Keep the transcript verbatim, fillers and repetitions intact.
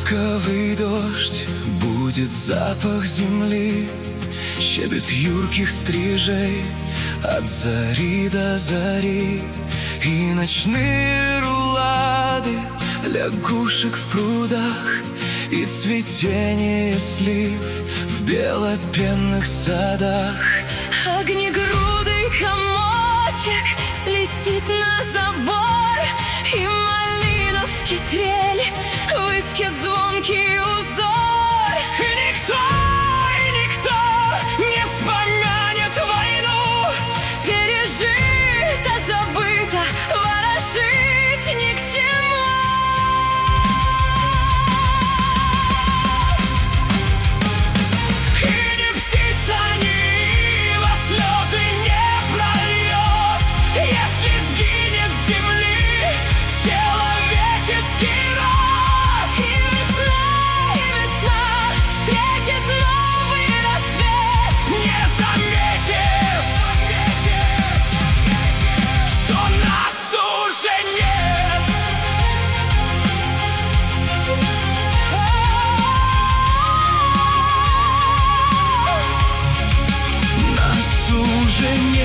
Ласковый дождь, будет запах земли, щебет юрких стрижей от зари до зари, и ночные рулады лягушек в прудах, и цветение слив в белопенных садах. Огнегрудый комочек слетит на забор, и малиновки трель выткет звонкий узор. И никто, и никто не вспомянет войну, пережито, забыто, ворожить ни к чему. и ни птица, ни ива слезы не прольет, если сгинет с земли человеческий род. И весна, и весна встретит новый рассвет, Не заметив, что нас уже нет. Нас уже нет.